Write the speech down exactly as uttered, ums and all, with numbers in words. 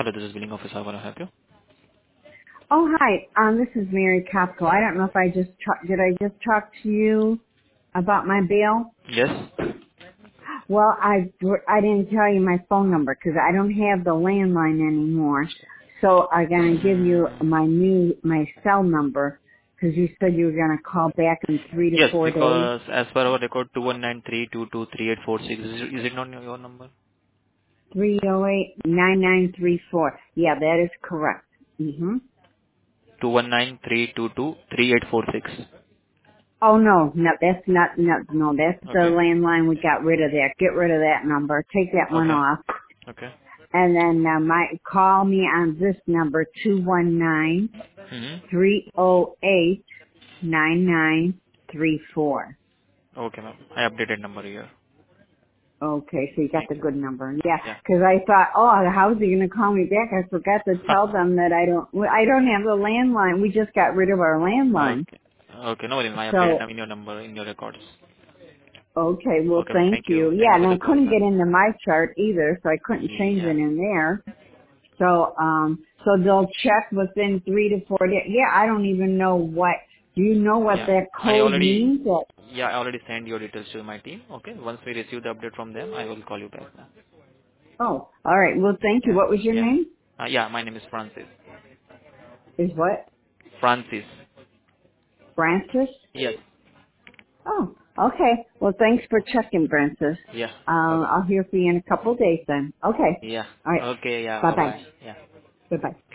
Hello, this is billing office. How can I help you? Oh, hi. Um, this is Mary Capco. I don't know if I just ta- did I just talk to you about my bill? Yes. Well, I I didn't tell you my phone number because I don't have the landline anymore. So I'm gonna give you Mm, my new my cell number because you said you were gonna call back in three to yes, four days. because as per our record, two one nine three two two three eight four six. Is, it- is it not your your number? Three zero eight nine nine three four. Yeah, that is correct. Mhm. Two one nine three two two three eight four six. Oh no, no, that's not no no. That's the Okay. landline. We got rid of that. Get rid of that number. Take that one Okay. off. Okay. And then uh, my call me on this number two one nine Mm-hmm. three zero eight nine nine three four. Okay, ma'am. I updated number here. Okay, so you got Thank the you. good number. Yeah, Yeah. 'cause I thought, oh, how's he gonna call me back? I forgot to tell them that I don't. well, I don't have the landline. We just got rid of our landline. Okay. Okay. No worries. I updated So num- in your number in your records. okay, well, Okay, ma'am. thank Thank you. you. Thank Yeah, you for and the I call, couldn't ma'am. get into my chart either, so I couldn't change Yeah. it in there. So, um, so they'll check within three to four days. Yeah, I don't even know what. Do you know what Yeah. that I code already means? That, Yeah, I already sent your details to my team. Okay. Once we receive the update from them, I will call you back. Now. oh, all right. Well, thank you. Yeah. What was your Yeah. name? Uh, yeah, my name is Francis. Is what? Francis. Francis? Yes. Oh, okay. Well, thanks for checking, Francis. Yeah. Um, Okay. I'll hear from you in a couple of days then. Okay. Yeah. All right. Okay. Yeah. Bye Bye bye. bye. Yeah. Bye bye.